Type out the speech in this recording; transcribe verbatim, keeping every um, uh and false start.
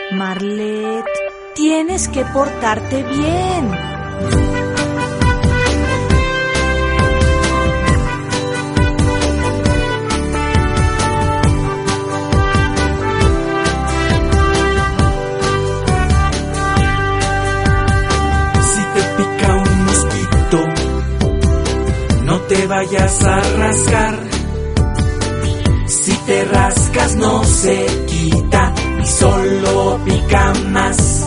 Marlet, tienes que portarte bien. Si te pica un mosquito, no te vayas a rascar. Si te rascas no se quita y solo pica más.